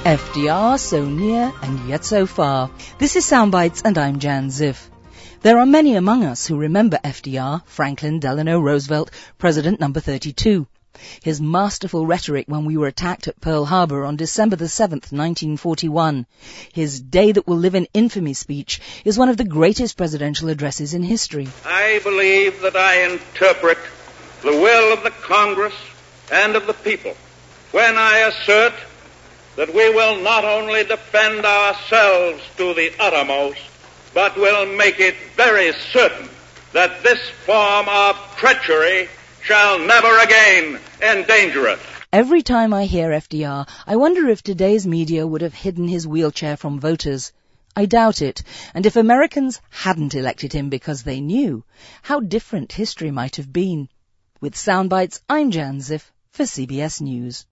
FDR, so near and yet so far. This is Soundbites and I'm Jan Ziff. There are many among us who remember FDR, Franklin Delano Roosevelt, President number 32. His masterful rhetoric when we were attacked at Pearl Harbor on December the 7th, 1941. His Day That Will Live in Infamy speech is one of the greatest presidential addresses in history. I believe that I interpret the will of the Congress and of the people when I assert that we will not only defend ourselves to the uttermost, but will make it very certain that this form of treachery shall never again endanger us. Every time I hear FDR, I wonder if today's media would have hidden his wheelchair from voters. I doubt it, and if Americans hadn't elected him because they knew, how different history might have been. With Soundbites, I'm Jan Ziff for CBS News.